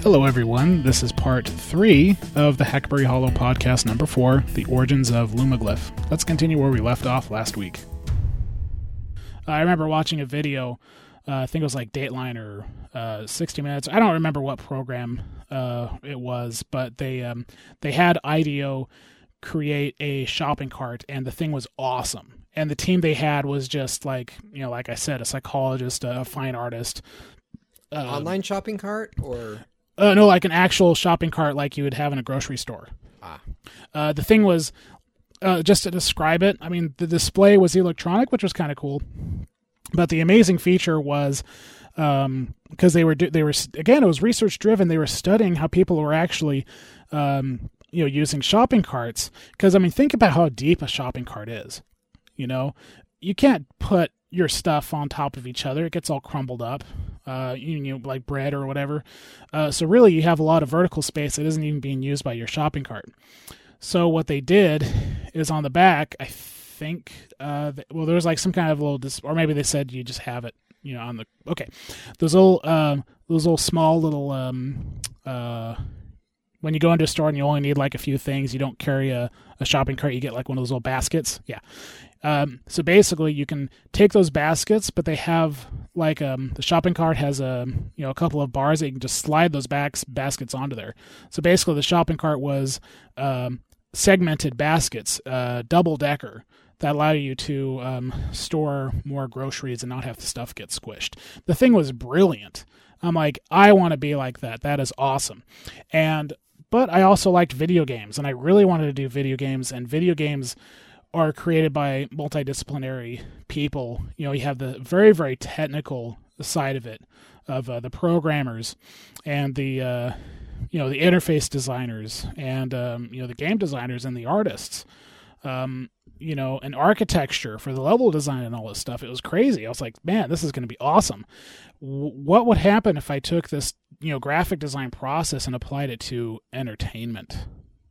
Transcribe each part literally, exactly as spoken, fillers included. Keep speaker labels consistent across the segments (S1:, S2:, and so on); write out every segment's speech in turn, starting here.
S1: Hello, everyone. This is part three of the Hackberry Hollow podcast number four, The Origins of Lumaglyph. Let's continue where we left off last week. Uh, I remember watching a video, uh, I think it was like Dateline or uh, sixty minutes. I don't remember what program uh, it was, but they um, they had IDEO create a shopping cart, and the thing was awesome. And the team they had was just like, you know, like I said, a psychologist, a fine artist.
S2: Uh, Online shopping cart or...
S1: Uh, no, like an actual shopping cart like you would have in a grocery store.
S2: Ah. Um,
S1: Uh, the thing was, uh, just to describe it, I mean, the display was electronic, which was kind of cool. But the amazing feature was, um, because they were, they were, again, it was research driven. They were studying how people were actually, um, you know, using shopping carts. Because, I mean, think about how deep a shopping cart is. You know, you can't put your stuff on top of each other. It gets all crumbled up. Uh, you know, like bread or whatever. Uh, so really, you have a lot of vertical space that isn't even being used by your shopping cart. So what they did is on the back, I think, uh, well, there was like some kind of little, dis- or maybe they said you just have it, you know, on the, okay. Those little, um, those little small little, um, uh, when you go into a store and you only need like a few things, you don't carry a, a shopping cart, you get like one of those little baskets. Yeah. Um, so basically you can take those baskets, but they have like, um, the shopping cart has a, you know, a couple of bars that you can just slide those backs, baskets onto there. So basically the shopping cart was, um, segmented baskets, uh, double decker that allow you to, um, store more groceries and not have the stuff get squished. The thing was brilliant. I'm like, I want to be like that. That is awesome. And, but I also liked video games, and I really wanted to do video games, and video games are created by multidisciplinary people. You know, you have the very, very technical side of it, of uh, the programmers and the, uh, you know, the interface designers and, um, you know, the game designers and the artists, um, you know, and architecture for the level design and all this stuff. It was crazy. I was like, man, this is going to be awesome. W- what would happen if I took this, you know, graphic design process and applied it to entertainment?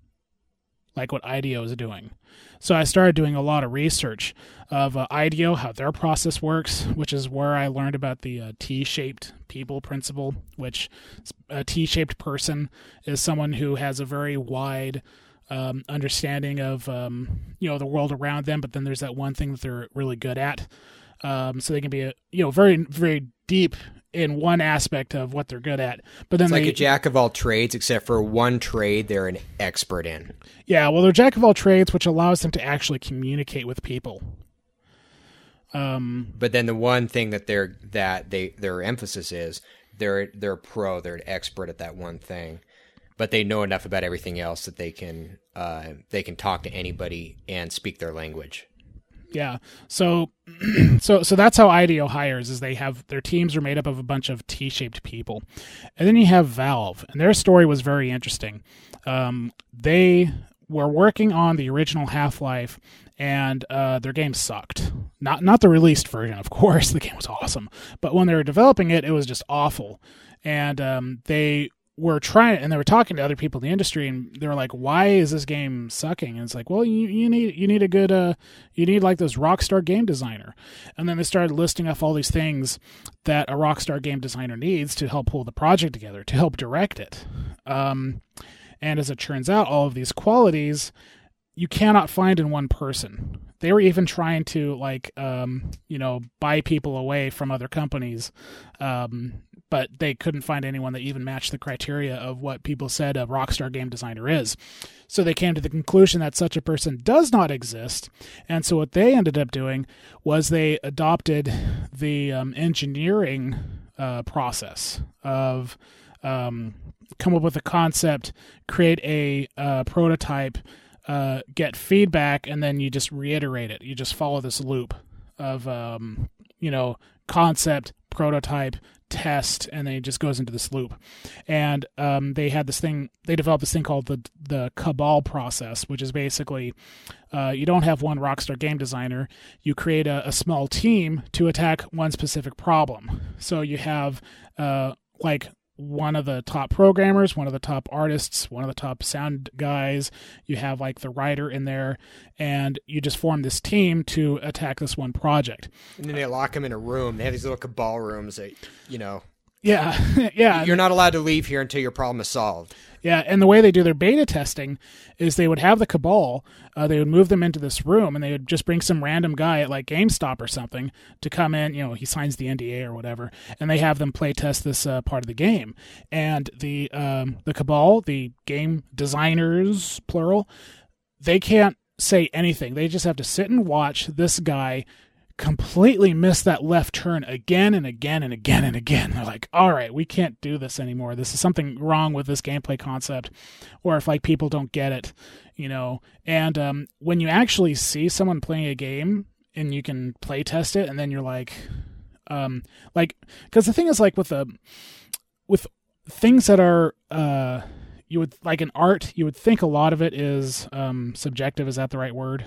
S1: Like what IDEO is doing. So I started doing a lot of research of uh, IDEO, how their process works, which is where I learned about the uh, T-shaped people principle, which a T-shaped person is someone who has a very wide um, understanding of, um, you know, the world around them, but then there's that one thing that they're really good at. Um, so they can be, a, you know, very, very deep in one aspect of what they're good at, but then
S2: it's like
S1: they,
S2: a jack of all trades, except for one trade they're an expert in.
S1: Yeah, well, they're jack of all trades, which allows them to actually communicate with people. Um,
S2: but then the one thing that they're that they their emphasis is they're they're a pro, they're an expert at that one thing, but they know enough about everything else that they can uh, they can talk to anybody and speak their language.
S1: Yeah. So, so, so that's how IDEO hires, is they have, their teams are made up of a bunch of T-shaped people. And then you have Valve, and their story was very interesting. Um, they were working on the original Half-Life, and uh, their game sucked. Not, not the released version, of course. The game was awesome. But when they were developing it, it was just awful. And um, they were trying, and they were talking to other people in the industry, and they were like, why is this game sucking? And it's like, well, you, you need you need a good uh you need like this Rockstar game designer. And then they started listing off all these things that a Rockstar game designer needs to help pull the project together, to help direct it. Um and as it turns out, all of these qualities you cannot find in one person. They were even trying to like um you know buy people away from other companies, um but they couldn't find anyone that even matched the criteria of what people said a Rockstar game designer is. So they came to the conclusion that such a person does not exist. And so what they ended up doing was they adopted the um, engineering uh, process of um, come up with a concept, create a uh, prototype, uh, get feedback, and then you just reiterate it. You just follow this loop of, um, you know, concept, prototype, test, and then it just goes into this loop. And um, they had this thing, they developed this thing called the the Cabal process, which is basically uh, you don't have one Rockstar game designer, you create a, a small team to attack one specific problem. So you have uh, like one of the top programmers, one of the top artists, one of the top sound guys, you have like the writer in there, and you just form this team to attack this one project.
S2: And then they lock them in a room. They have these little cabal rooms that, you know,
S1: Yeah, yeah.
S2: You're not allowed to leave here until your problem is solved.
S1: Yeah, and the way they do their beta testing is they would have the Cabal, uh, they would move them into this room, and they would just bring some random guy at like GameStop or something to come in. You know, he signs the N D A or whatever, and they have them play test this uh, part of the game. And the um, the Cabal, the game designers plural, they can't say anything. They just have to sit and watch this guy completely miss that left turn again and again and again and again. They're like, all right, we can't do this anymore. This is something wrong with this gameplay concept. Or if like people don't get it, you know. And um, when you actually see someone playing a game and you can play test it, and then you're like, um, like, because the thing is like with a, with things that are, uh, you would like in art, you would think a lot of it is um, subjective. Is that the right word?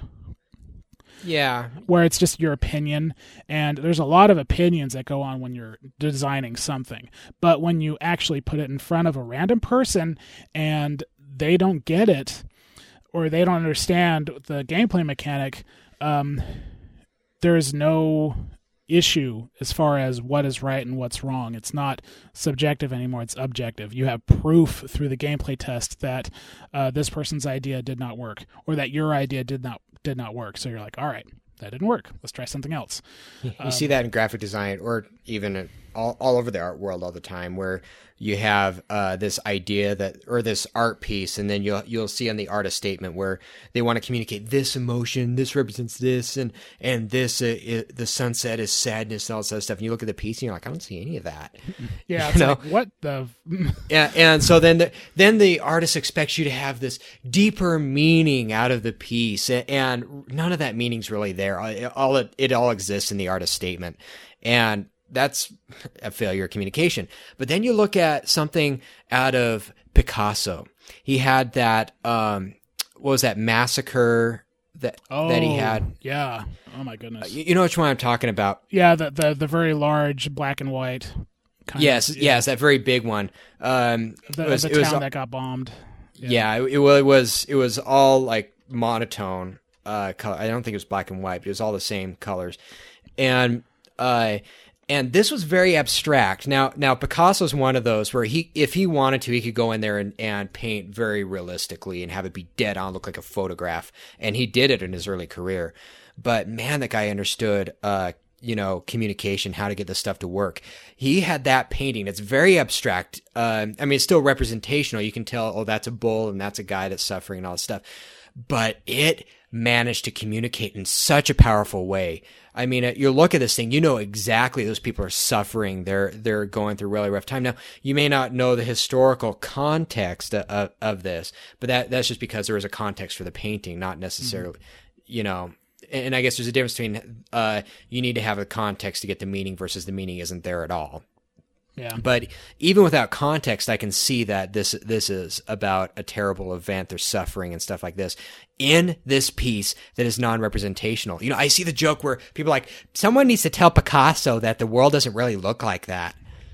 S2: Yeah.
S1: Where it's just your opinion, and there's a lot of opinions that go on when you're designing something. But when you actually put it in front of a random person and they don't get it, or they don't understand the gameplay mechanic, um, there's no issue as far as what is right and what's wrong. It's not subjective anymore, it's objective. You have proof through the gameplay test that uh, this person's idea did not work, or that your idea did not did not work. So you're like, all right, that didn't work. Let's try something else.
S2: You
S1: um,
S2: see that in graphic design, or even all, all over the art world all the time, where you have uh, this idea that, or this art piece, and then you'll you'll see on the artist statement where they want to communicate this emotion, this represents this, and and this uh, it, the sunset is sadness and all this other stuff. And you look at the piece, and you're like, I don't see any of that.
S1: Yeah, it's
S2: you know?
S1: like, what the?
S2: Yeah, and so then the then the artist expects you to have this deeper meaning out of the piece, and, and none of that meaning's really there. All it it all exists in the artist statement, and that's a failure of communication. But then you look at something out of Picasso. He had that, um, what was that, Massacre that
S1: oh,
S2: that he had?
S1: Yeah. Oh my goodness.
S2: You, you know which one I'm talking about?
S1: Yeah, the the, the very large black and white. Kind
S2: yes,
S1: of,
S2: yes, that very big one. Um,
S1: the
S2: it was,
S1: the
S2: it was,
S1: town that got bombed.
S2: Yeah, yeah it, it was it was all like monotone uh, color. I don't think it was black and white, but it was all the same colors, and uh. And this was very abstract. Now, now Picasso's one of those where he, if he wanted to, he could go in there and, and paint very realistically and have it be dead on, look like a photograph. And he did it in his early career. But man, that guy understood, uh, you know, communication, how to get this stuff to work. He had that painting. It's very abstract. Uh, I mean, it's still representational. You can tell, oh, that's a bull and that's a guy that's suffering and all this stuff. But it managed to communicate in such a powerful way. I mean, you look at this thing, you know exactly those people are suffering. They're they're going through a really rough time. Now, you may not know the historical context of, of this, but that that's just because there is a context for the painting, not necessarily, mm-hmm. you know. And I guess there's a difference between uh, you need to have a context to get the meaning versus the meaning isn't there at all.
S1: Yeah.
S2: But even without context, I can see that this this is about a terrible event. There's suffering and stuff like this in this piece that is non-representational. You know, I see the joke where people are like, someone needs to tell Picasso that the world doesn't really look like that.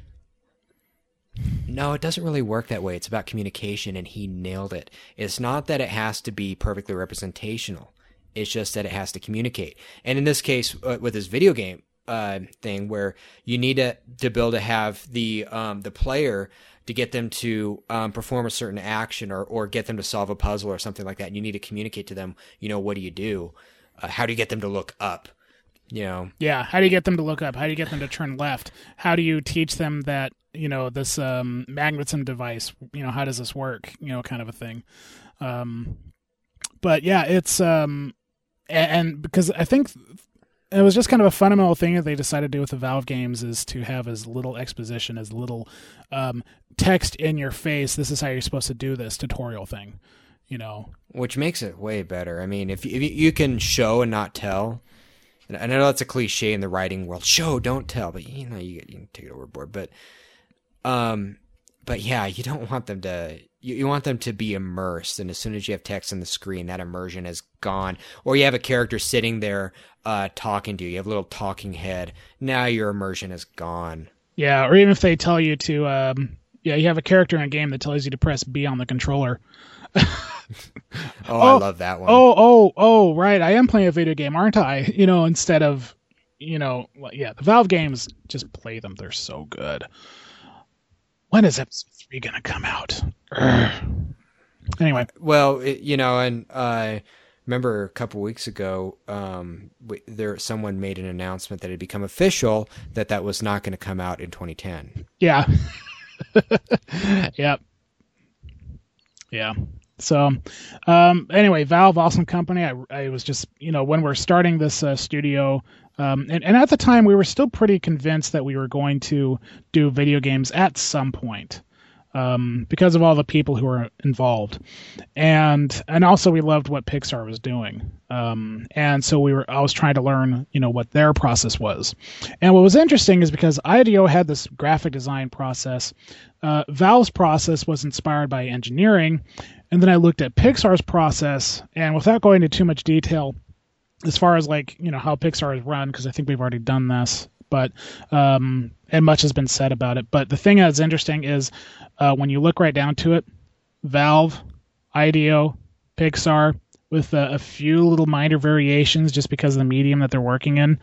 S2: No, it doesn't really work that way. It's about communication, and he nailed it. It's not that it has to be perfectly representational. It's just that it has to communicate. And in this case, uh, with this video game, Uh, thing where you need to to be able to have the um, the player to get them to um, perform a certain action or or get them to solve a puzzle or something like that. And you need to communicate to them. You know, what do you do? Uh, how do you get them to look up? You know.
S1: Yeah. How do you get them to look up? How do you get them to turn left? How do you teach them that, you know, this um, magnetism device? You know, how does this work? You know, kind of a thing. Um, but yeah, it's um, and, and because I think. It was just kind of a fundamental thing that they decided to do with the Valve games is to have as little exposition, as little um, text in your face. This is how you're supposed to do this tutorial thing, you know.
S2: Which makes it way better. I mean, if you, if you can show and not tell, and I know that's a cliche in the writing world, show, don't tell, but you know, you, you can take it overboard. But, um, but yeah, you don't want them to. You, you want them to be immersed, and as soon as you have text on the screen, that immersion is gone. Or you have a character sitting there uh, talking to you. You have a little talking head. Now your immersion is gone.
S1: Yeah, or even if they tell you to, um, yeah, you have a character in a game that tells you to press B on the controller.
S2: oh, oh, I love that one.
S1: Oh, oh, oh, right. I am playing a video game, aren't I? You know, instead of, you know, yeah, the Valve games, just play them. They're so good. when is episode three going to come out? Urgh. Anyway.
S2: Well, it, you know, and uh, remember a couple weeks ago, um, there someone made an announcement that it had become official that that was not going to come out in twenty ten.
S1: Yeah. Yep. Yeah. So, um, anyway, Valve, awesome company. I, I was just, you know, when we're starting this uh, studio, um, and, and at the time we were still pretty convinced that we were going to do video games at some point, um, because of all the people who were involved. And, and also we loved what Pixar was doing. Um, and so we were, I was trying to learn, you know, what their process was. And what was interesting is because I D E O had this graphic design process, uh, Valve's process was inspired by engineering. And then I looked at Pixar's process, and without going into too much detail, as far as like, you know, how Pixar is run, because I think we've already done this, but, um, and much has been said about it. But the thing that's interesting is uh, when you look right down to it, Valve, I D E O, Pixar, with a, a few little minor variations just because of the medium that they're working in.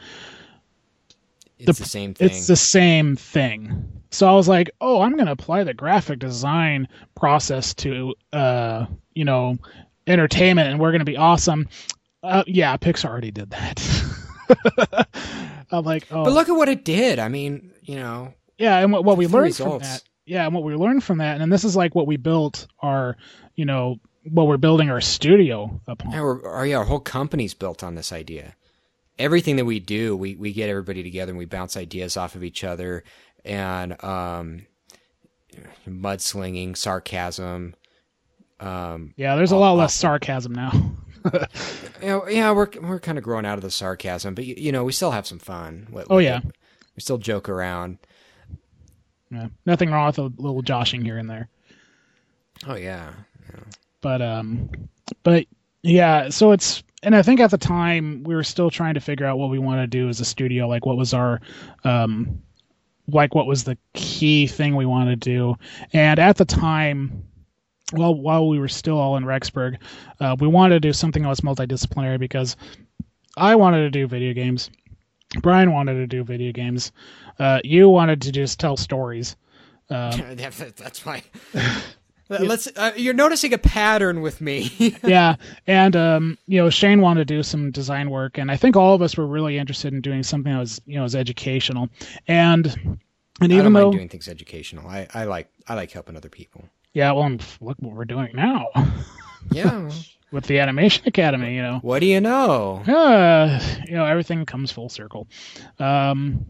S2: It's the, the same thing.
S1: It's the same thing. So I was like, oh, I'm going to apply the graphic design process to, uh, you know, entertainment, and we're going to be awesome. Uh, yeah, Pixar already did that. I'm like, oh.
S2: But look at what it did. I mean, you know.
S1: Yeah, and what, what we learned
S2: results.
S1: from that. Yeah, and what we learned from that, and this is like what we built our, you know, what we're building our studio upon.
S2: Yeah, we're, our, yeah, our whole company's built on this idea. Everything that we do, we, we get everybody together and we bounce ideas off of each other, and um, mudslinging, sarcasm. Um,
S1: yeah, there's a lot less sarcasm now.
S2: you know, yeah, we're we're kind of growing out of the sarcasm, but you, you know, we still have some fun. With,
S1: oh
S2: with
S1: yeah,
S2: it. We still joke around.
S1: Yeah, nothing wrong with a little joshing here and there.
S2: Oh yeah, yeah.
S1: But um, but yeah, so it's. And I think at the time we were still trying to figure out what we want to do as a studio, like what was our, um, like what was the key thing we wanted to do. And at the time, well, while we were still all in Rexburg, uh, we wanted to do something that was multidisciplinary because I wanted to do video games, Brian wanted to do video games, uh, you wanted to just tell stories. Um,
S2: That's why. Let's. Uh, you're noticing a pattern with me.
S1: Yeah, and um, you know, Shane wanted to do some design work, and I think all of us were really interested in doing something that was, you know, was educational. And and even
S2: I don't
S1: though
S2: mind doing things educational, I, I like I like helping other people.
S1: Yeah, well, look what we're doing now.
S2: Yeah,
S1: with the Animation Academy, you know.
S2: What do you know?
S1: Uh, you know, everything comes full circle. Um,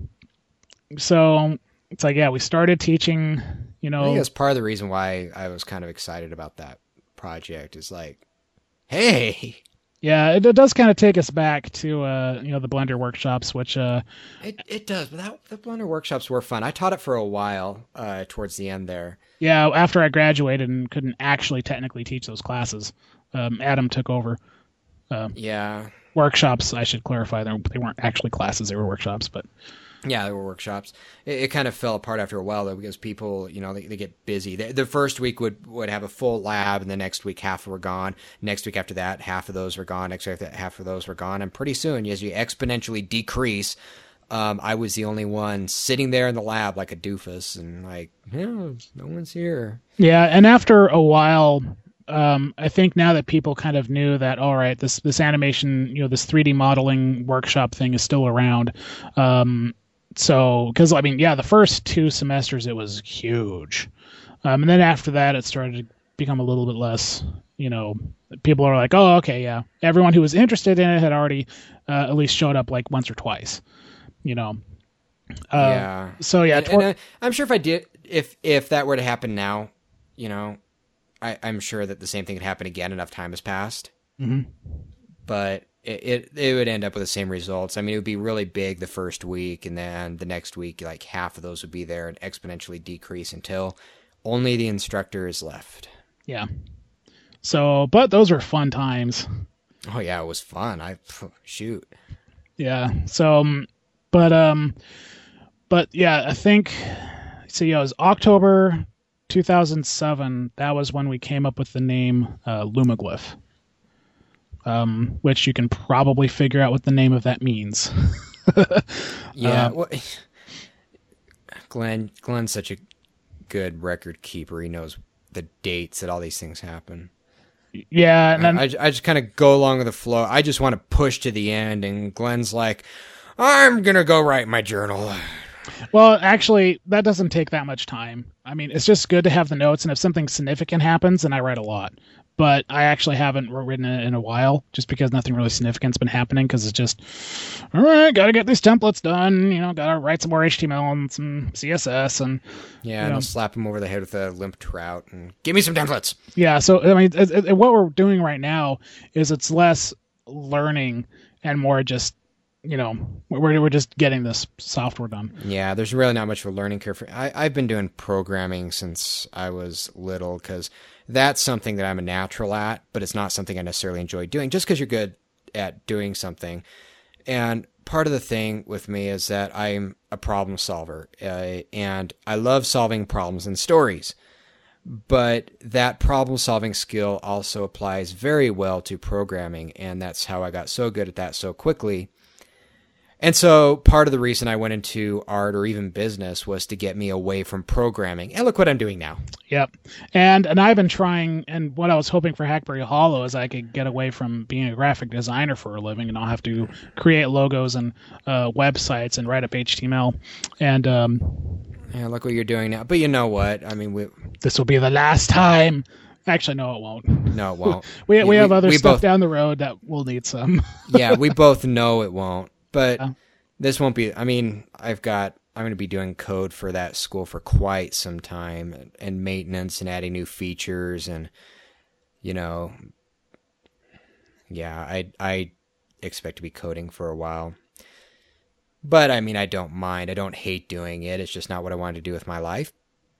S1: so it's like, yeah, we started teaching. You know,
S2: I think that's part of the reason why I was kind of excited about that project is like, hey.
S1: Yeah, it, it does kind of take us back to, uh, you know, the Blender workshops, which... Uh,
S2: it it does, but that, the Blender workshops were fun. I taught it for a while uh, towards the end there.
S1: Yeah, after I graduated and couldn't actually technically teach those classes, um, Adam took over. Uh,
S2: yeah.
S1: Workshops, I should clarify. They they weren't actually classes, they were workshops, but...
S2: Yeah, they were workshops. It, it kind of fell apart after a while, though, because people, you know, they, they get busy. The, the first week would, would have a full lab, and the next week half were gone. Next week after that, half of those were gone. Next week after that, half of those were gone. And pretty soon, as you exponentially decrease, um, I was the only one sitting there in the lab like a doofus, and like, yeah, no one's here.
S1: Yeah, and after a while... Um, I think now that people kind of knew that, all right, this this animation, you know, this three D modeling workshop thing is still around. Um, so, because I mean, yeah, the first two semesters it was huge, um, and then after that it started to become a little bit less. You know, people are like, oh, okay, yeah. Everyone who was interested in it had already uh, at least showed up like once or twice. You know. Uh,
S2: yeah.
S1: So yeah,
S2: and,
S1: tor-
S2: and I, I'm sure if I did, if if that were to happen now, you know. I, I'm sure that the same thing could happen again. Enough time has passed,
S1: mm-hmm.
S2: but it, it it would end up with the same results. I mean, it would be really big the first week, and then the next week, like half of those would be there and exponentially decrease until only the instructor is left.
S1: Yeah. So, but those were fun times.
S2: Oh yeah, it was fun. I shoot.
S1: Yeah. So, um, but um, but yeah, I think so. Yeah, it was October two thousand seven, that was when we came up with the name uh, Lumaglyph, um, which you can probably figure out what the name of that means.
S2: Yeah,
S1: um,
S2: well, Glenn, Glenn's such a good record keeper. He knows the dates that all these things happen.
S1: Yeah, and then,
S2: I, I just kind of go along with the flow. I just want to push to the end, and Glenn's like, I'm going to go write my journal.
S1: Well, actually, that doesn't take that much time. I mean, it's just good to have the notes, and if something significant happens, then I write a lot. But I actually haven't written it in a while, just because nothing really significant's been happening, because it's just, all right, got to get these templates done, you know, got to write some more H T M L and some C S S. and
S2: Yeah, and I'll slap him over the head with a limp trout, and give me some templates.
S1: Yeah, so, I mean, it, it, what we're doing right now is it's less learning and more just, you know, we're we're just getting this software done.
S2: Yeah, there's really not much of a learning curve. For, I, I've been doing programming since I was little, because that's something that I'm a natural at, but it's not something I necessarily enjoy doing, just because you're good at doing something. And part of the thing with me is that I'm a problem solver, uh, and I love solving problems in stories. But that problem-solving skill also applies very well to programming, and that's how I got so good at that so quickly. And so part of the reason I went into art or even business was to get me away from programming. And look what I'm doing now.
S1: Yep. And and I've been trying, and what I was hoping for Hackberry Hollow is I could get away from being a graphic designer for a living and not have to create logos and uh, websites and write up H T M L. And um,
S2: yeah, look what you're doing now. But you know what? I mean, we,
S1: this will be the last time. Actually, no, it won't.
S2: No, it won't.
S1: we we have other
S2: we
S1: stuff
S2: both,
S1: down the road that we'll need some.
S2: Yeah, we both know it won't. But
S1: yeah.
S2: This won't be, I mean, I've got, I'm going to be doing code for that school for quite some time, and, and maintenance and adding new features, and, you know, yeah, I, I expect to be coding for a while. But, I mean, I don't mind. I don't hate doing it. It's just not what I wanted to do with my life.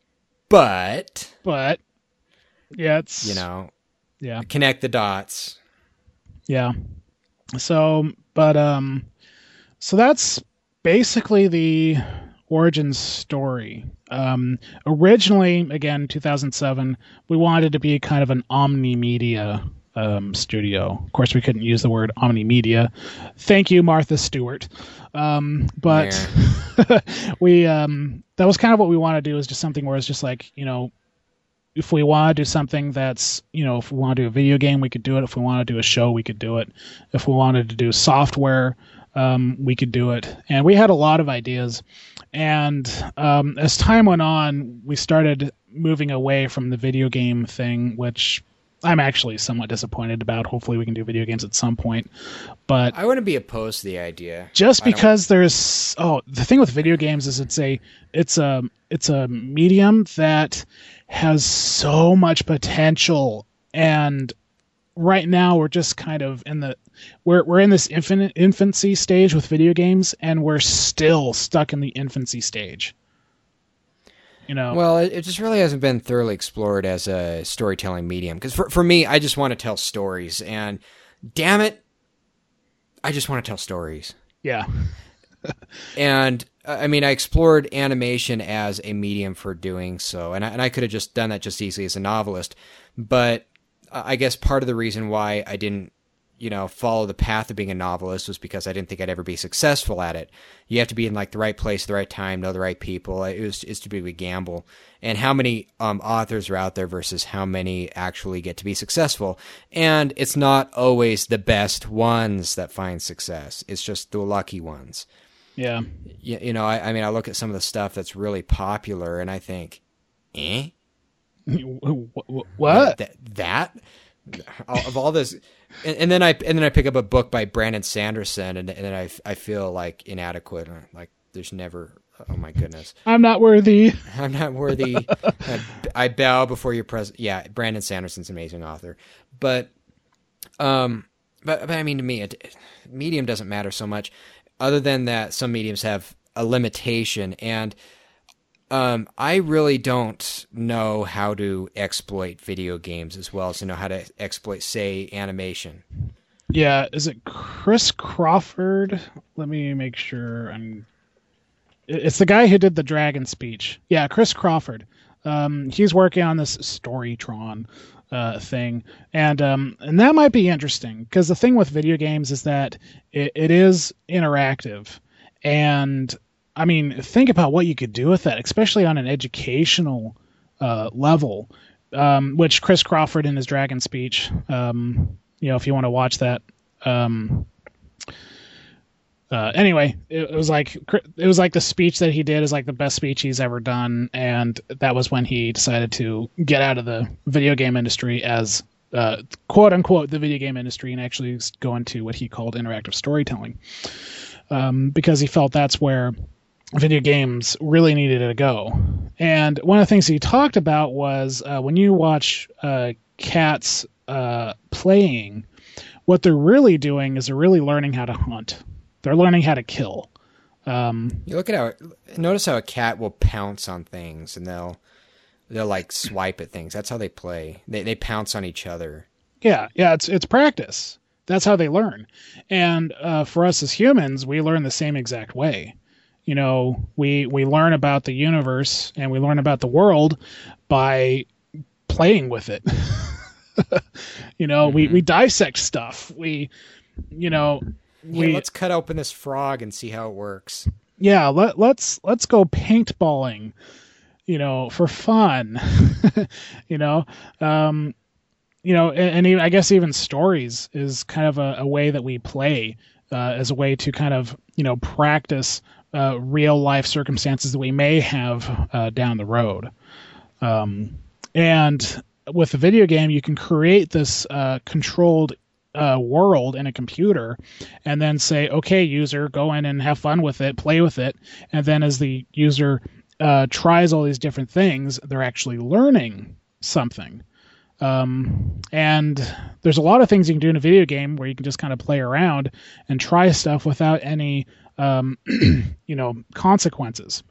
S2: But,
S1: But, yeah, it's,
S2: you know,
S1: yeah,
S2: connect the dots.
S1: Yeah. So, but, um, so that's basically the origin story. Um, originally, again, two thousand seven, we wanted to be kind of an omni-media um, studio. Of course, we couldn't use the word omni-media. Thank you, Martha Stewart. Um, but yeah. we um, that was kind of what we want to do, is just something where it's just like, you know, if we want to do something that's, you know, if we want to do a video game, we could do it. If we want to do a show, we could do it. If we wanted to do software, um, we could do it. And we had a lot of ideas. And um, as time went on, we started moving away from the video game thing, which I'm actually somewhat disappointed about. Hopefully we can do video games at some point. But
S2: I wouldn't be opposed to the idea.
S1: Just because there's, oh, the thing with video games is it's a, it's a, it's a medium that has so much potential, and right now we're just kind of in the we're we're in this infinite infancy stage with video games, and we're still stuck in the infancy stage. You know,
S2: well, it, it just really hasn't been thoroughly explored as a storytelling medium. Because for for me, I just want to tell stories, and damn it, I just want to tell stories.
S1: Yeah.
S2: And I mean, I explored animation as a medium for doing so, and I, and I could have just done that just easily as a novelist. But I guess part of the reason why I didn't, you know, follow the path of being a novelist was because I didn't think I'd ever be successful at it. You have to be in like the right place, at the right time, know the right people. It was it's too big of a gamble. And how many um, authors are out there versus how many actually get to be successful? And it's not always the best ones that find success. It's just the lucky ones.
S1: Yeah.
S2: You, you know, I, I mean, I look at some of the stuff that's really popular, and I think, eh?
S1: What?
S2: That, that? Of all this, and, and then I and then I pick up a book by Brandon Sanderson, and, and then I, I feel like inadequate. Like there's never. Oh my goodness.
S1: I'm not worthy.
S2: I'm not worthy. I, I bow before your presence. Yeah, Brandon Sanderson's an amazing author, but um, but but I mean, to me, it, medium doesn't matter so much. Other than that, some mediums have a limitation, and um, I really don't know how to exploit video games as well as to know how to exploit, say, animation.
S1: Yeah, is it Chris Crawford? Let me make sure. I'm. It's the guy who did the Dragon speech. Yeah, Chris Crawford. Um, he's working on this Storytron uh, thing, and um, and that might be interesting, because the thing with video games is that it, it is interactive, and I mean, think about what you could do with that, especially on an educational uh, level, um, which Chris Crawford in his Dragon speech, um, you know, if you want to watch that. Um, uh, anyway, it, it was like it was like the speech that he did is like the best speech he's ever done, and that was when he decided to get out of the video game industry as uh, quote unquote the video game industry and actually go into what he called interactive storytelling, um, because he felt that's where video games really needed to go. And one of the things he talked about was uh, when you watch uh, cats uh, playing, what they're really doing is they're really learning how to hunt. They're learning how to kill. Um,
S2: you look at how, notice how a cat will pounce on things and they'll, they'll like swipe at things. That's how they play. They they pounce on each other.
S1: Yeah, yeah, it's it's practice. That's how they learn. And uh, for us as humans, we learn the same exact way. You know, we we learn about the universe and we learn about the world by playing with it. you know, mm-hmm. we, we dissect stuff. We, you know, we
S2: hey, let's cut open this frog and see how it works.
S1: Yeah, let let's let's go paintballing, you know, for fun. you know, um, you know, and, and even, I guess even stories is kind of a, a way that we play uh, as a way to kind of, you know, practice uh, real life circumstances that we may have uh, down the road. Um, and with a video game, you can create this uh, controlled uh, world in a computer and then say, okay, user, go in and have fun with it, play with it. And then as the user uh, tries all these different things, they're actually learning something. Um, and there's a lot of things you can do in a video game where you can just kind of play around and try stuff without any, um, you know, consequences.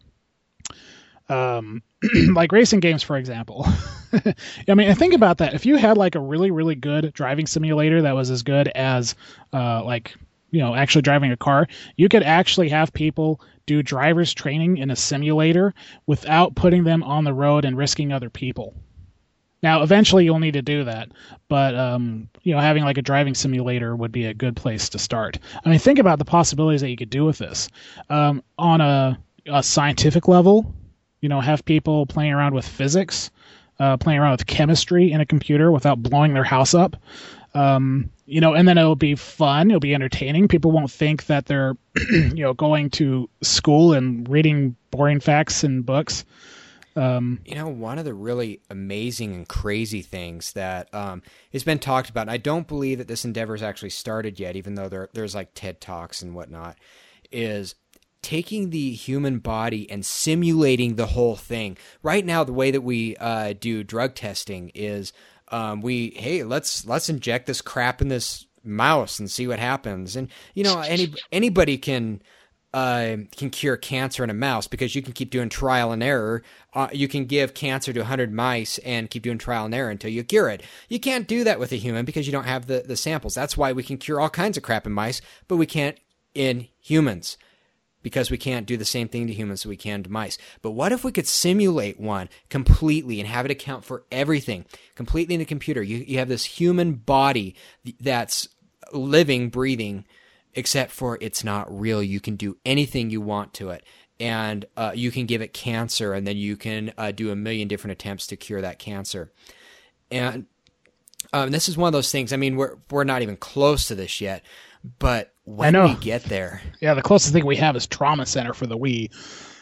S1: Um, like racing games, for example. I mean, think about that. If you had like a really, really good driving simulator that was as good as, uh, like, you know, actually driving a car, you could actually have people do driver's training in a simulator without putting them on the road and risking other people. Now, eventually you'll need to do that, but, um, you know, having like a driving simulator would be a good place to start. I mean, think about the possibilities that you could do with this. Um, on a, a scientific level, you know, have people playing around with physics, uh, playing around with chemistry in a computer without blowing their house up. Um, you know, and then it'll be fun. It'll be entertaining. People won't think that they're, you know, going to school and reading boring facts in books. Um,
S2: you know, one of the really amazing and crazy things that um, has been talked about, and I don't believe that this endeavor has actually started yet, even though there, there's like TED Talks and whatnot, is taking the human body and simulating the whole thing. Right now, the way that we uh, do drug testing is um, we, hey, let's let's inject this crap in this mouse and see what happens. And you know, any anybody can uh, can cure cancer in a mouse because you can keep doing trial and error. Uh, you can give cancer to one hundred mice and keep doing trial and error until you cure it. You can't do that with a human because you don't have the the samples. That's why we can cure all kinds of crap in mice, but we can't in humans, because we can't do the same thing to humans that we can to mice. But what if we could simulate one completely and have it account for everything completely in a computer? You you have this human body that's living, breathing, except for it's not real. You can do anything you want to it. And uh, you can give it cancer, and then you can uh, do a million different attempts to cure that cancer. And um, this is one of those things, I mean, we're we're not even close to this yet, but when we get there...
S1: Yeah, the closest thing we have is Trauma Center for the Wii.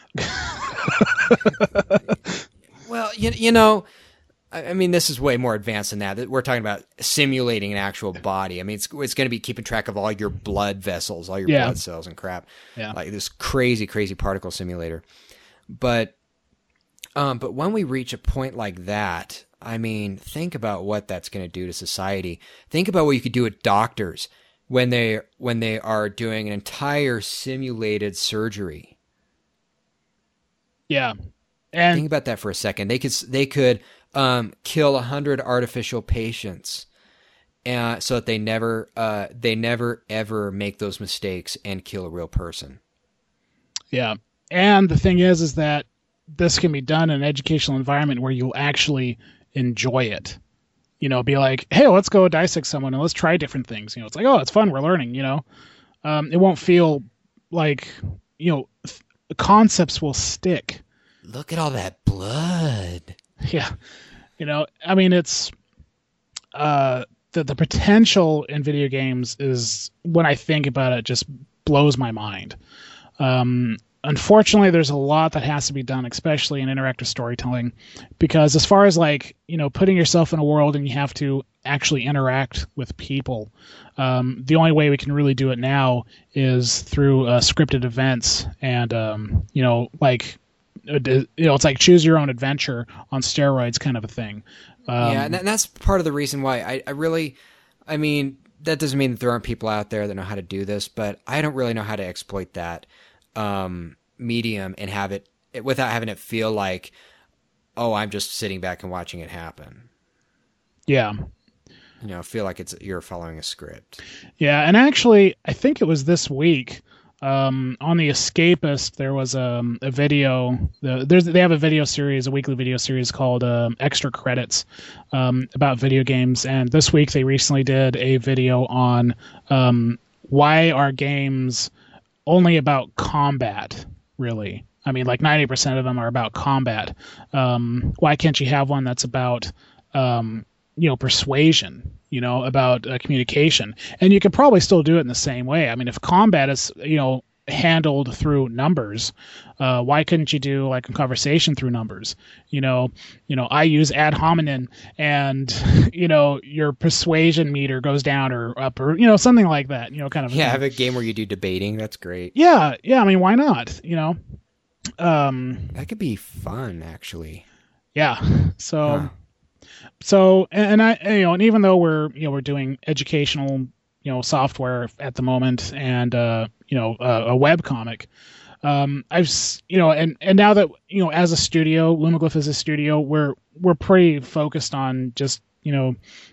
S2: Well, you, you know, I, I mean, this is way more advanced than that. We're talking about simulating an actual body. I mean, it's it's going to be keeping track of all your blood vessels, all your yeah. blood cells and crap.
S1: Yeah.
S2: Like this crazy, crazy particle simulator. But, um, but when we reach a point like that, I mean, think about what that's going to do to society. Think about what you could do with doctors when they when they are doing an entire simulated surgery.
S1: Yeah, and
S2: think about that for a second. They could they could um, kill a hundred artificial patients, uh, so that they never uh, they never ever make those mistakes and kill a real person.
S1: Yeah, and the thing is, is that this can be done in an educational environment where you'll actually enjoy it. You know, be like, hey, let's go dissect someone and let's try different things. You know, it's like, oh, it's fun. We're learning, you know. Um, it won't feel like, you know, th- concepts will stick.
S2: Look at all that blood.
S1: Yeah. You know, I mean, it's uh, the, the potential in video games is, when I think about it, just blows my mind. Um, unfortunately, there's a lot that has to be done, especially in interactive storytelling, because as far as like, you know, putting yourself in a world and you have to actually interact with people, um, the only way we can really do it now is through uh, scripted events and, um, you know, like, you know, it's like choose your own adventure on steroids kind of a thing. Um,
S2: yeah, and that's part of the reason why I, I really, I mean, that doesn't mean that there aren't people out there that know how to do this, but I don't really know how to exploit that um, medium and have it, without having it feel like, oh, I'm just sitting back and watching it happen.
S1: Yeah.
S2: You know, feel like it's you're following a script.
S1: Yeah, and actually, I think it was this week, Um, on The Escapist, there was um, a video. The, there's they have a video series, a weekly video series called um, Extra Credits um, about video games. And this week they recently did a video on um, why are games only about combat, really. I mean, like ninety percent of them are about combat. Um, why can't you have one that's about um, you know, persuasion, you know, about uh, communication? And you could probably still do it in the same way. I mean, if combat is, you know, handled through numbers, uh, why couldn't you do like a conversation through numbers? You know, you know, I use ad hominem and, you know, your persuasion meter goes down or up, or, you know, something like that, you know, kind of.
S2: Yeah, have a game where you do debating. That's great.
S1: Yeah. Yeah. I mean, why not? You know, um,
S2: that could be fun, actually.
S1: Yeah. So,
S2: huh.
S1: So, and I, you know, and even though we're, you know, we're doing educational, you know, software at the moment, and uh, you know, uh, a web comic, um, I've, you know, and and now that, you know, as a studio, Lumaglyph is a studio, we're we're pretty focused on just, you know,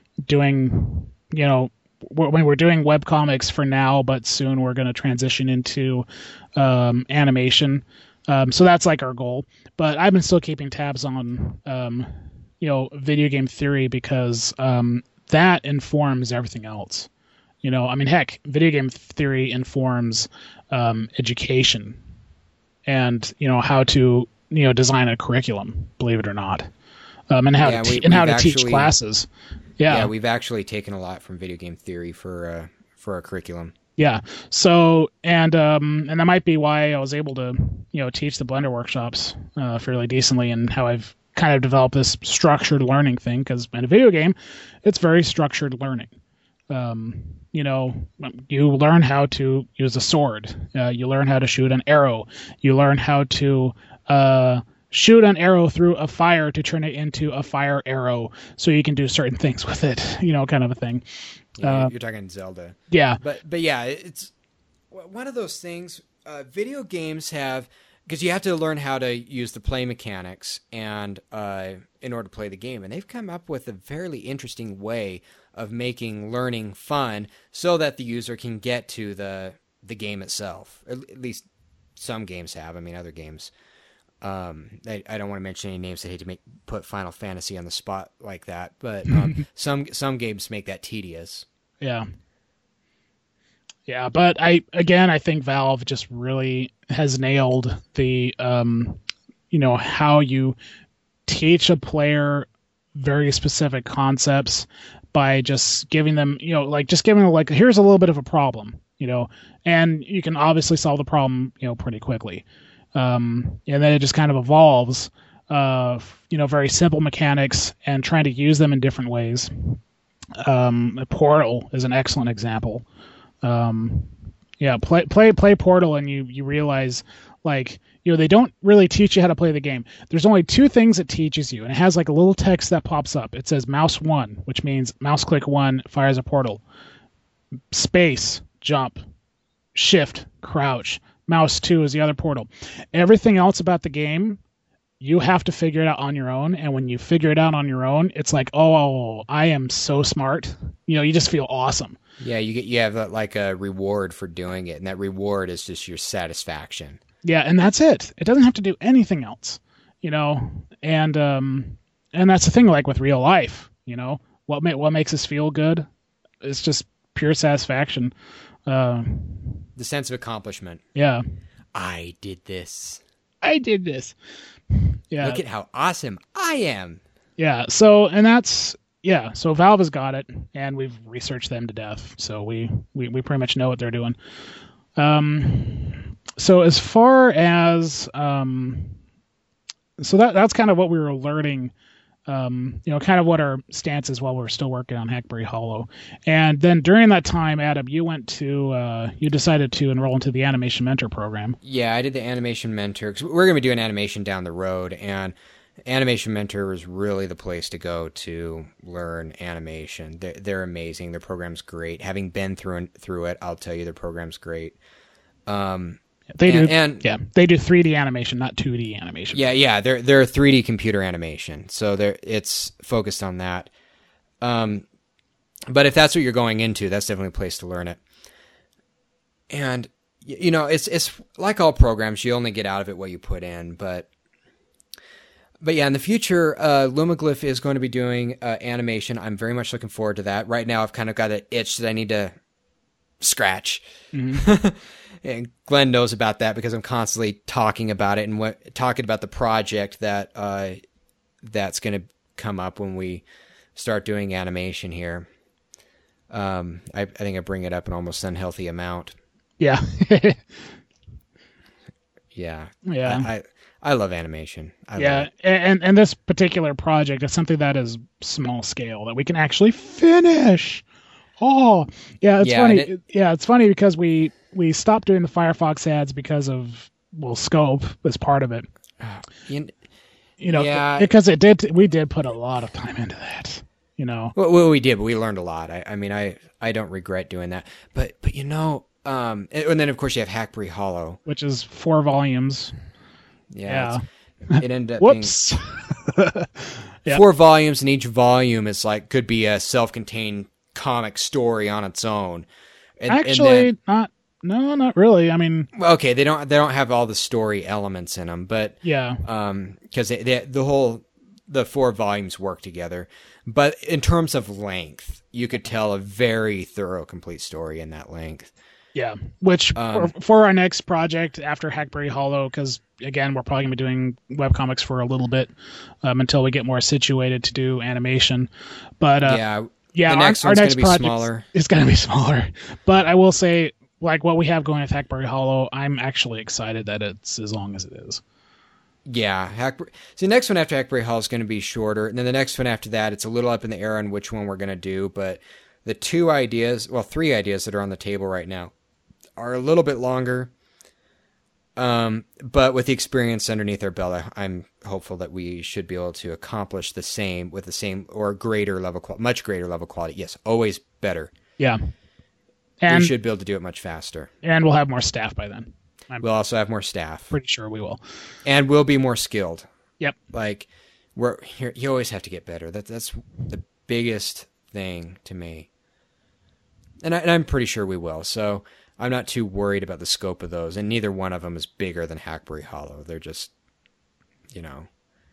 S1: doing, you know, when we're doing web comics for now, but soon we're going to transition into um, animation. Um, so that's like our goal. But I've been still keeping tabs on. Um, you know, video game theory, because um, that informs everything else. You know, I mean, heck, video game theory informs um, education and, you know, how to, you know, design a curriculum, believe it or not, um, and how
S2: yeah,
S1: to, te-
S2: we,
S1: and how to
S2: actually,
S1: teach classes. Yeah.
S2: Yeah, we've actually taken a lot from video game theory for uh, for our curriculum.
S1: Yeah. So, and um, and that might be why I was able to, you know, teach the Blender workshops uh, fairly decently, and how I've kind of develop this structured learning thing, because in a video game, it's very structured learning. Um, you know, you learn how to use a sword. Uh, you learn how to shoot an arrow. You learn how to uh, shoot an arrow through a fire to turn it into a fire arrow, so you can do certain things with it. You know, kind of a thing.
S2: Yeah,
S1: uh,
S2: you're talking Zelda.
S1: Yeah,
S2: but but yeah, it's one of those things. Uh, video games have. Because you have to learn how to use the play mechanics and uh, in order to play the game. And they've come up with a fairly interesting way of making learning fun so that the user can get to the the game itself. At least some games have. I mean, other games. Um, I, I don't want to mention any names. I hate to make put Final Fantasy on the spot like that. But um, some some games make that tedious.
S1: Yeah. Yeah, but I again, I think Valve just really has nailed the, um, you know, how you teach a player very specific concepts by just giving them, you know, like just giving them like, here's a little bit of a problem, you know, and you can obviously solve the problem, you know, pretty quickly. Um, and then it just kind of evolves, uh, you know, very simple mechanics and trying to use them in different ways. Um, Portal is an excellent example. Um, yeah, play, play, play Portal, and you, you realize, like, you know, they don't really teach you how to play the game. There's only two things it teaches you, and it has like a little text that pops up. It says mouse one, which means mouse click one fires a portal. Space, jump. Shift, crouch. Mouse two is the other portal. Everything else about the game, you have to figure it out on your own. And when you figure it out on your own, it's like, oh, I am so smart. You know, you just feel awesome.
S2: Yeah, you get you have like a reward for doing it, and that reward is just your satisfaction.
S1: Yeah, and that's it. It doesn't have to do anything else, you know. And um, and that's the thing, like with real life, you know, what ma- what makes us feel good? It's just pure satisfaction. Uh,
S2: the sense of accomplishment.
S1: Yeah.
S2: I did this.
S1: I did this. Yeah.
S2: Look at how awesome I am.
S1: Yeah. So, and that's, yeah. So Valve has got it, and we've researched them to death. So we, we, we pretty much know what they're doing. Um, so as far as, um, so that, that's kind of what we were learning, um, you know, kind of what our stance is while we we're still working on Hackberry Hollow. And then during that time, Adam, you went to, uh, you decided to enroll into the Animation Mentor program.
S2: Yeah, I did the Animation Mentor, because we're going to be doing animation down the road, and Animation Mentor was really the place to go to learn animation. They're, they're amazing. Their program's great. Having been through through it, I'll tell you their program's great. Um,
S1: they
S2: and,
S1: do,
S2: and
S1: yeah, they do three D animation, not two D animation.
S2: Yeah, yeah, they're they're three D computer animation, so they're it's focused on that. Um, but if that's what you're going into, that's definitely a place to learn it. And you know, it's it's like all programs, you only get out of it what you put in, but. But yeah, in the future, uh, Lumaglyph is going to be doing uh, animation. I'm very much looking forward to that. Right now, I've kind of got an itch that I need to scratch. Mm-hmm. And Glenn knows about that because I'm constantly talking about it and what, talking about the project that uh, that's going to come up when we start doing animation here. Um, I, I think I bring it up an almost unhealthy amount.
S1: Yeah.
S2: yeah.
S1: Yeah.
S2: I, I, I love animation. I
S1: yeah,
S2: love it.
S1: and and this particular project is something that is small scale that we can actually finish. Oh, yeah, it's
S2: Yeah,
S1: funny.
S2: and it-
S1: yeah, it's funny because we we stopped doing the Firefox ads because of well, scope was part of it.
S2: You,
S1: You know,
S2: Yeah.
S1: because it did. We did put a lot of time into that. You know,
S2: Well, well, we did, but we learned a lot. I, I mean, I, I don't regret doing that. But, but you know, um, and, and then of course you have Hackberry Hollow.
S1: which is four volumes.
S2: Yeah,
S1: Yeah.
S2: It ended up
S1: Whoops.
S2: being
S1: Yeah.
S2: four volumes, and each volume is like could be a self-contained comic story on its own. And,
S1: Actually,
S2: and
S1: not. No, not really. I mean,
S2: then, okay, they don't they don't have all the story elements in them, but
S1: yeah,
S2: um, because they, they, the whole the four volumes work together. But in terms of length, you could tell a very thorough, complete story in that length.
S1: yeah. Which
S2: Um,
S1: for, for our next project after Hackberry Hollow, because again, we're probably gonna be doing webcomics for a little bit um, until we get more situated to do animation. But uh,
S2: yeah,
S1: yeah,
S2: the
S1: our,
S2: next
S1: our
S2: one's
S1: next
S2: gonna be
S1: project
S2: smaller.
S1: is going to be smaller. But I will say, like what we have going with Hackberry Hollow, I'm actually excited that it's as long as it is.
S2: Yeah, Hackberry. See, the next one after Hackberry Hall is going to be shorter, and then the next one after that, it's a little up in the air on which one we're going to do. But the two ideas, well, three ideas that are on the table right now, are a little bit longer. Um, but with the experience underneath our belt, I, I'm hopeful that we should be able to accomplish the same with the same or greater level, qual- much greater level quality. Yes, always better.
S1: Yeah, and
S2: we should be able to do it much faster.
S1: and we'll have more staff by then. I'm
S2: We'll also have more staff,
S1: pretty sure we will.
S2: and we'll be more skilled.
S1: Yep.
S2: Like, we're here, you always have to get better. That that's the biggest thing to me, and, I, and I'm pretty sure we will. So I'm not too worried about the scope of those, and neither one of them is bigger than Hackberry Hollow. They're just, you know,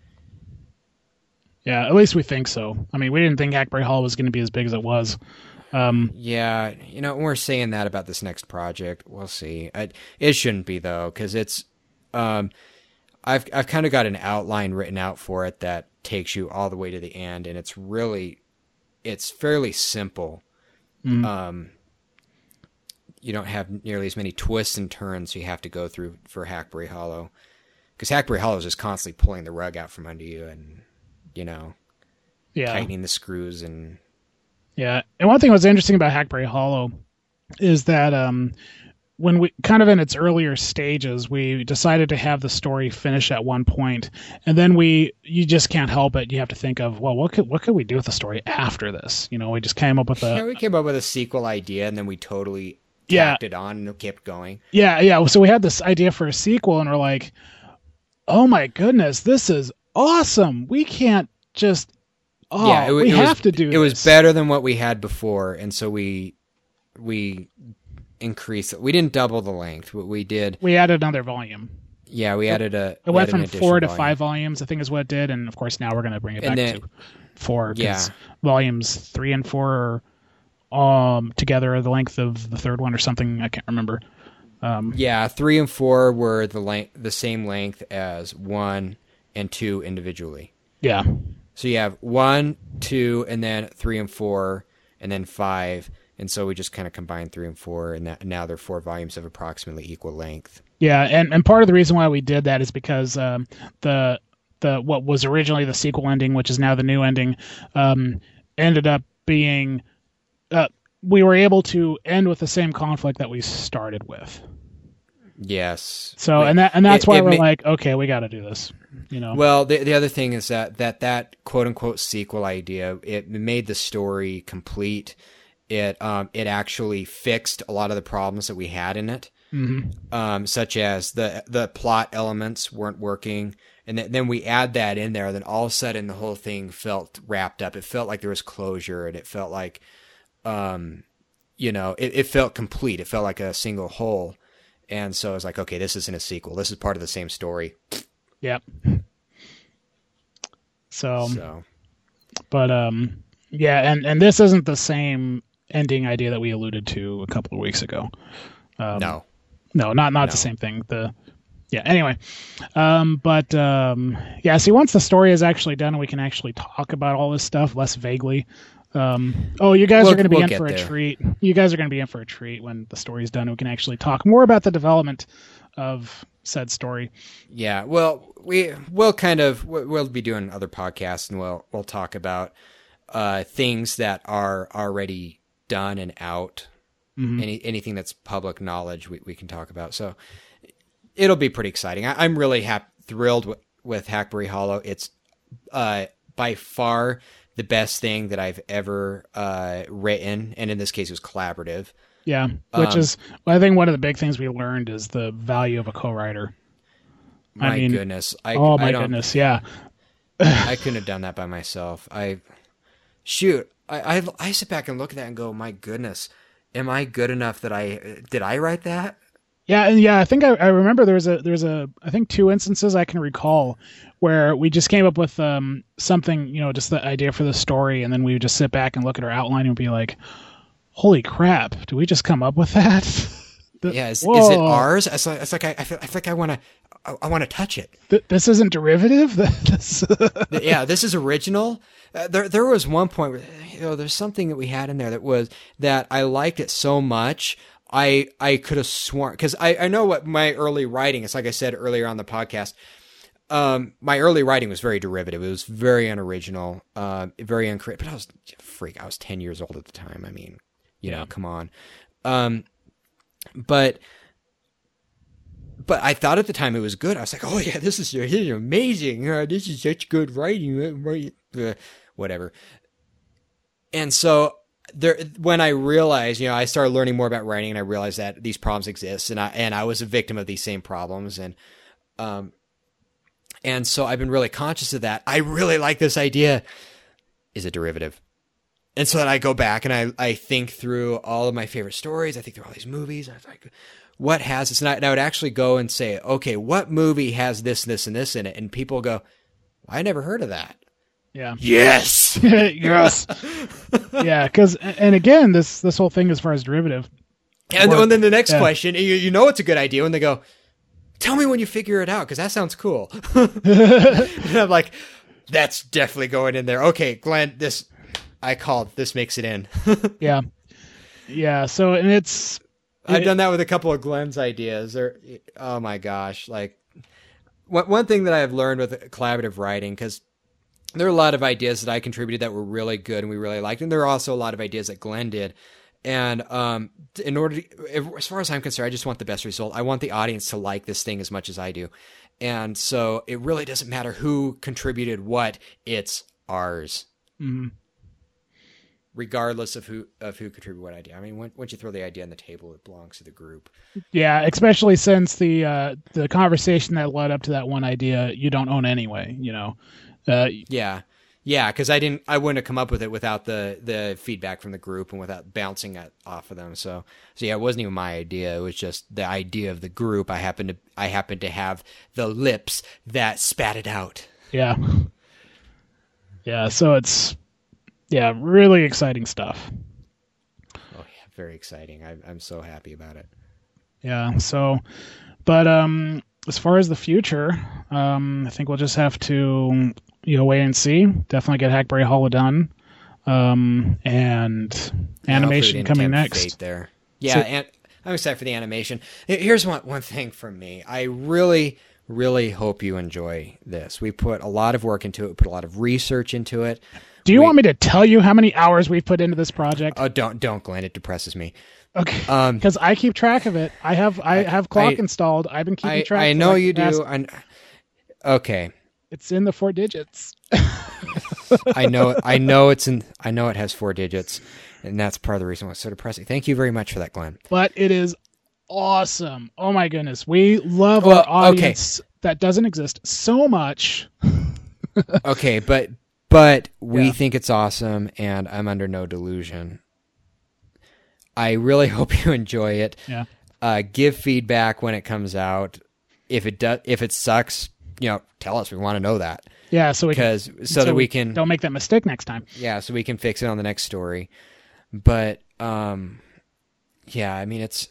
S1: Yeah, at least we think so. I mean, we didn't think Hackberry Hollow was going to be as big as it was. Um,
S2: yeah. You know, we're saying that about this next project. We'll see. I, it shouldn't be though, because it's, um, I've I've kind of got an outline written out for it that takes you all the way to the end, and it's really, it's fairly simple.
S1: mm,
S2: Um, you don't have nearly as many twists and turns you have to go through for Hackberry Hollow, because Hackberry Hollow is just constantly pulling the rug out from under you, and you know,
S1: yeah.
S2: tightening the screws and
S1: Yeah, and one thing that was interesting about Hackberry Hollow is that um, when we kind of in its earlier stages, we decided to have the story finish at one point, and then we you just can't help it. You have to think of, well, what could what could we do with the story after this? You know, we just came up with a
S2: yeah, we came up with a sequel idea, and then we totally
S1: Yeah.
S2: tacked it on and kept going.
S1: yeah yeah. So we had this idea for a sequel, and we're like, oh my goodness, this is awesome. We can't just oh
S2: yeah, it, wa-
S1: we
S2: it
S1: have
S2: was,
S1: to do.
S2: It was
S1: this.
S2: better than what we had before, and so we we increased it. We didn't double the length. What we did,
S1: We added another volume.
S2: yeah, we added a.
S1: It
S2: we
S1: went
S2: added an
S1: from four
S2: additional
S1: to
S2: volume.
S1: five volumes, I think is what it did, and of course now we're going to bring it
S2: And
S1: back
S2: then-
S1: to four. 'Cause
S2: Yeah.
S1: volumes three and four are um, together are the length of the third one or something. I can't remember. Um,
S2: yeah, three and four were the length, the same length as one and two individually.
S1: yeah.
S2: So you have one, two, and then three and four, and then five. And so we just kind of combined three and four, and that, now they're four volumes of approximately equal length.
S1: Yeah, and, and part of the reason why we did that is because um, the the what was originally the sequel ending, which is now the new ending, um, ended up being uh, we were able to end with the same conflict that we started with.
S2: Yes.
S1: So
S2: Wait,
S1: and that and that's
S2: it,
S1: why
S2: it
S1: we're
S2: ma-
S1: like, okay, we got to do this. You know.
S2: Well, the the other thing is that that that quote unquote sequel idea, it made the story complete. It um it actually fixed a lot of the problems that we had in it.
S1: Mm-hmm.
S2: Um, such as the the plot elements weren't working, and th- then we add that in there. Then all of a sudden, the whole thing felt wrapped up. It felt like there was closure, and it felt like, um, you know, it, it felt complete. It felt like a single whole, and so I was like, okay, this isn't a sequel. This is part of the same story.
S1: Yep. So,
S2: So,
S1: but um, yeah, and and this isn't the same ending idea that we alluded to a couple of weeks ago. Um,
S2: no.
S1: No, not not
S2: No.
S1: the same thing. The yeah. Anyway, um, but um, yeah. See, once the story is actually done and we can actually talk about all this stuff less vaguely. Um, oh, you guys
S2: We'll-
S1: are going to be
S2: we'll
S1: in
S2: get
S1: for a
S2: there.
S1: treat. You guys are going to be in for a treat when the story's done. And we can actually talk more about the development of said story.
S2: Yeah, well, we we'll kind of we'll we'll be doing other podcasts, and we'll we'll talk about uh, things that are already done and out.
S1: Mhm.
S2: Any anything that's public knowledge, we we can talk about. So it'll be pretty exciting. I, I'm really hap- thrilled with, with Hackberry Hollow. It's uh, by far the best thing that I've ever uh, written, and in this case, it was collaborative.
S1: Yeah, which
S2: Um,
S1: is I think one of the big things we learned is the value of a co-writer.
S2: My
S1: I mean,
S2: goodness, I
S1: oh
S2: I
S1: my
S2: don't,
S1: goodness, yeah.
S2: I couldn't have done that by myself. I shoot. I, I I sit back and look at that and go, my goodness, am I good enough that I did I write that?
S1: Yeah, and yeah, I think I, I remember there was a there's a I think two instances I can recall where we just came up with um something, you know, just the idea for the story, and then we would just sit back and look at our outline and be like, "Holy crap! Do we just come up with that?" The-
S2: Yeah, is, is
S1: whoa,
S2: it ours? It's like, it's like I, I feel I feel like I want to I, I want to touch it.
S1: th- this isn't derivative. This-
S2: Yeah, this is original. Uh, there, there was one point where you know, there's something that we had in there that was that I liked it so much. I, I could have sworn because I, I know what my early writing. It's like I said earlier on the podcast. Um, my early writing was very derivative. It was very unoriginal, uh, very uncreative. But I was freak. I was ten years old at the time. I mean, you
S1: Yeah.
S2: know, come on. Um, but. But I thought at the time it was good. I was like, "Oh yeah, this is, this is amazing. Uh, this is such good writing." Uh, right, uh, whatever. And so there, when I realized, you know, I started learning more about writing, and I realized that these problems exist, and I and I was a victim of these same problems, and um, and so I've been really conscious of that. I really like this idea. Is it derivative? And so then I go back and I I think through all of my favorite stories. I think through all these movies. I was like, what has this? And I, and I would actually go and say, okay, what movie has this, this, and this in it? And people go, I never heard of that.
S1: yeah.
S2: Yes.
S1: Yes. Yeah, because and again, this this whole thing as far as derivative.
S2: And,
S1: Or-
S2: and then the next
S1: yeah.
S2: question, you, you know it's a good idea when they go, tell me when you figure it out, because that sounds cool. And I'm like, that's definitely going in there. Okay, Glenn, this, I called. This makes it in.
S1: Yeah. Yeah. So and it's
S2: I've done that with a couple of Glenn's ideas. Or, oh my gosh, like one one thing that I've learned with collaborative writing, because there are a lot of ideas that I contributed that were really good and we really liked, and there are also a lot of ideas that Glenn did. And um, in order to, as far as I'm concerned, I just want the best result. I want the audience to like this thing as much as I do, and so it really doesn't matter who contributed what. It's ours.
S1: mhm.
S2: Regardless of who of who contributed what idea. I mean, when, once you throw the idea on the table, it belongs to the group.
S1: Yeah, especially since the uh, the conversation that led up to that one idea you don't own anyway. You know. Uh,
S2: Yeah, yeah, because I didn't, I wouldn't have come up with it without the the feedback from the group and without bouncing it off of them. So, so yeah, it wasn't even my idea. It was just the idea of the group. I happened to, I happened to have the lips that spat it out.
S1: yeah. Yeah. So it's yeah, really exciting stuff.
S2: Oh yeah, very exciting. I, I'm so happy about it.
S1: Yeah. So, but um, as far as the future, um, I think we'll just have to you know wait and see. Definitely get Hackberry Hollow done, um, and
S2: Yeah,
S1: animation
S2: hopefully we didn't
S1: coming
S2: tempt
S1: next.
S2: fate there. Yeah,
S1: So-
S2: and I'm excited for the animation. Here- Here's one one thing from me. I really, really hope you enjoy this. We put a lot of work into it. We put a lot of research into it.
S1: Do you
S2: We-
S1: want me to tell you how many hours we've put into this project?
S2: Oh, don't don't, Glenn. It depresses me.
S1: Okay,
S2: Um,
S1: because I keep track of it. I have I have clock
S2: I-
S1: installed. I've been keeping
S2: I
S1: track.
S2: I
S1: for
S2: know
S1: like
S2: you
S1: the past-
S2: do. And okay,
S1: It's in the four digits.
S2: I know I know it's in. I know it has four digits, and that's part of the reason why it's so depressing. Thank you very much for that, Glenn.
S1: But it is awesome. Oh my goodness, we love
S2: Well,
S1: our
S2: okay.
S1: audience that doesn't exist so much.
S2: Okay, but but we
S1: Yeah.
S2: think it's awesome, and I'm under no delusion. I really hope you enjoy it.
S1: Yeah.
S2: Uh, give feedback when it comes out. If it does, if it sucks, you know, tell us. We want to know that
S1: Yeah, so we can,
S2: because so, that we can,
S1: don't make that mistake next time.
S2: yeah, so we can fix it on the next story. But um, yeah, I mean, it's.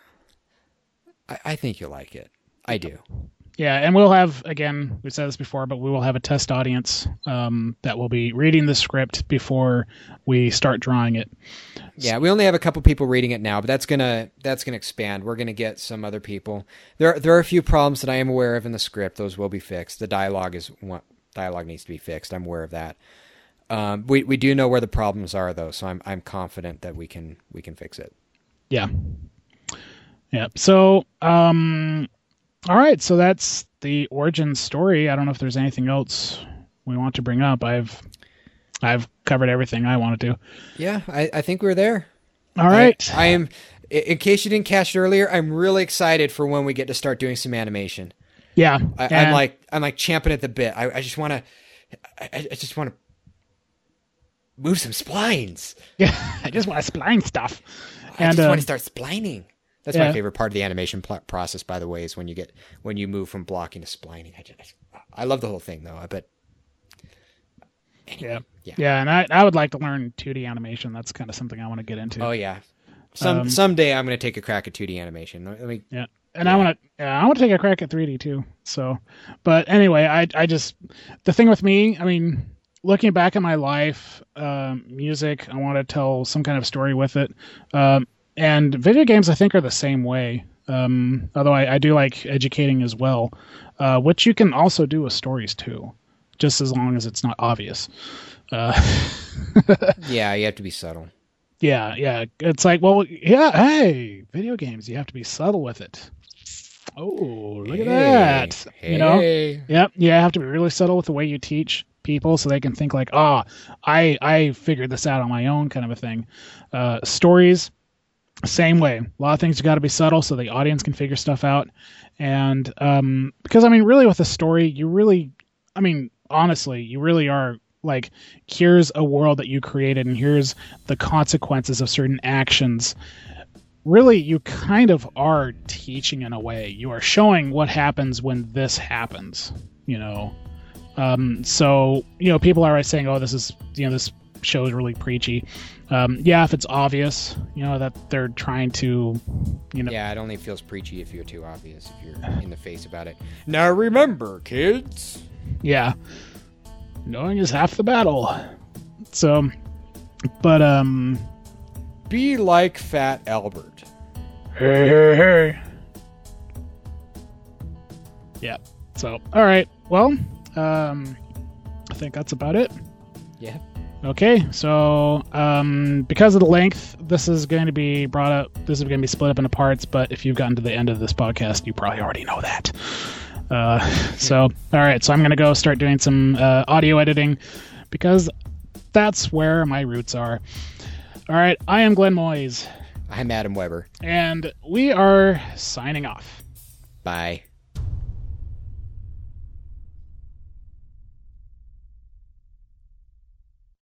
S2: I, I think you'll like it. I do.
S1: Yeah, and we'll have, again, we've said this before, but we will have a test audience um, that will be reading the script before we start drawing it.
S2: Yeah, we only have a couple people reading it now, but that's gonna that's gonna expand. We're gonna get some other people. There there are a few problems that I am aware of in the script. Those will be fixed. The dialogue is one dialogue needs to be fixed. I'm aware of that. Um, we we do know where the problems are though, so I'm I'm confident that we can we can fix it.
S1: Yeah. Yeah. So, um, all right. So that's the origin story. I don't know if there's anything else we want to bring up. I've I've covered everything I wanted to.
S2: Yeah, I, I think we're there.
S1: All right.
S2: I, I am. i- In case you didn't catch it earlier, I'm really excited for when we get to start doing some animation.
S1: yeah.
S2: I,
S1: and-
S2: I'm like I'm like champing at the bit. I, I just want to. I, I just want to move some splines.
S1: yeah. I just want to spline stuff.
S2: I
S1: And
S2: just
S1: uh,
S2: want to start splining. That's
S1: yeah.
S2: my favorite part of the animation pl- process, by the way, is when you get when you move from blocking to splining. I just, I love the whole thing, though. I bet.
S1: yeah.
S2: Yeah.
S1: Yeah. And I, I would like to learn two D animation. That's kind of something I want to get into.
S2: Oh yeah. Some
S1: Um,
S2: someday I'm going to take a crack at two D animation. Let me.
S1: Yeah. And I want to, yeah, I want to take a crack at three D too. So, but anyway, I, I just, the thing with me, I mean, looking back at my life, um, music, I want to tell some kind of story with it. Um, and video games, I think, are the same way. Um, although I, I do like educating as well, uh, which you can also do with stories too, just as long as it's not obvious. Uh,
S2: Yeah, you have to be subtle.
S1: yeah, yeah. It's like, well, yeah, hey, video games, you have to be subtle with it. Oh, look at that. You know?
S2: Hey.
S1: Yep. Yeah, you have to be really subtle with the way you teach people so they can think like, ah, I I figured this out on my own, kind of a thing. Uh, stories, same way. A lot of things you got to be subtle so the audience can figure stuff out. And um, because, I mean, really with a story, you really, I mean, honestly, you really are like, here's a world that you created and here's the consequences of certain actions. Really, you kind of are teaching in a way. You are showing what happens when this happens, you know. Um, so, you know, people are always saying, oh, this is, you know, this show is really preachy. Um, yeah, if it's obvious, you know, that they're trying to, you know.
S2: Yeah, it only feels preachy if you're too obvious, if you're in the face about it. Now remember, kids.
S1: Yeah. Knowing is half the battle. So, but, um,
S2: Be like Fat Albert.
S1: hey, hey, hey. Yeah. So, all right. Well, um, I think that's about it.
S2: Yeah.
S1: Okay, so um, because of the length, this is going to be brought up. This is going to be split up into parts. But if you've gotten to the end of this podcast, you probably already know that. Uh, so, all right. So I'm going to go start doing some uh, audio editing because that's where my roots are. All right. I am Glenn Moyes,
S2: I'm Adam Weber.
S1: and we are signing off.
S2: Bye.